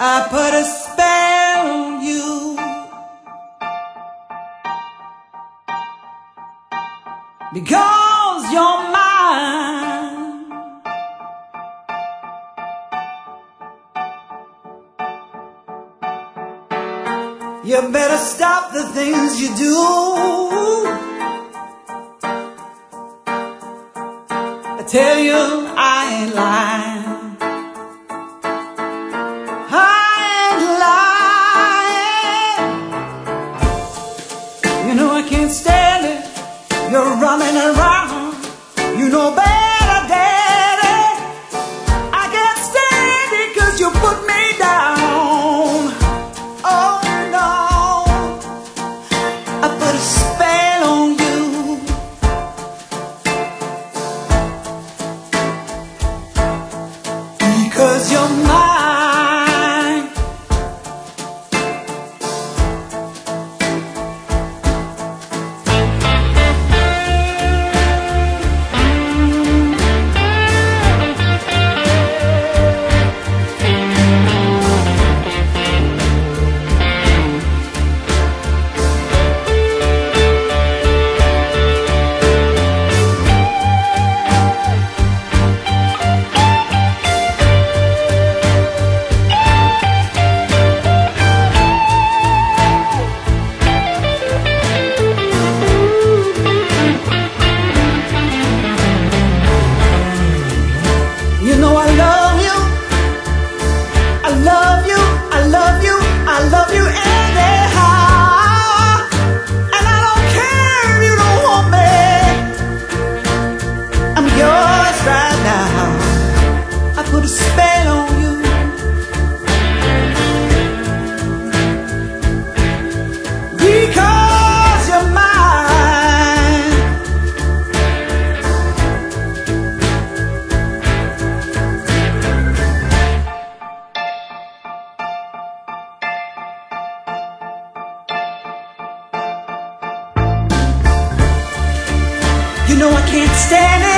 I put a spell on you because you're mine. You better stop the things you do. I tell you I ain't lying. I can't stand it. You're running around. You know better, Daddy. I can't stand it 'cause you put me down. Oh no, I put a spell on you because you're mine. You know I love you, I love you, I love you, I love you anyhow. And I don't care if you don't want me, I'm yours right now. I put a spell on you because you're mine. You know I can't stand it.